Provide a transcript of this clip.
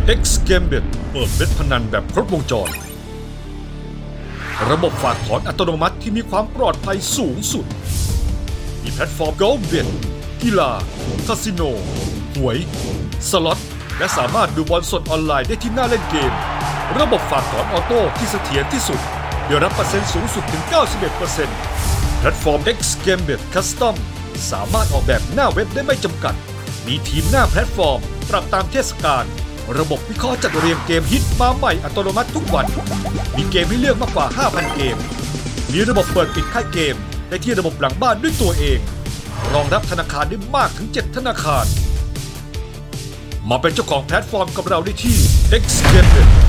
X Gambit เปิดเว็บพนันแบบครบวงจรระบบฝากถอนอัตโนมัติที่มีความปลอดภัยสูงสุดมีแพลตฟอร์ม GoBet กีฬาคาสิโนหวยสล็อตและสามารถดูบอลสดออนไลน์ได้ที่หน้าเล่นเกมระบบฝากถอนออโต้ที่เสถียรที่สุดได้รับเปอร์เซ็นต์สูงสุดถึง 91% แพลตฟอร์ม X Gambit Custom สามารถออกแบบหน้าเว็บได้ไม่จำกัดมีทีมหน้าแพลตฟอร์มปรับตามเทศกาลระบบวิเคราะห์จัดเรียงเกมฮิตมาใหม่อัตโนมัติทุกวันมีเกมให้เลือกมากกว่า 5,000 เกมมีระบบเปิดปิดค่ายเกมได้ที่ระบบหลังบ้านด้วยตัวเองรองรับธนาคารได้มากถึง 7 ธนาคารมาเป็นเจ้าของแพลตฟอร์มกับเราได้ที่ X Gambit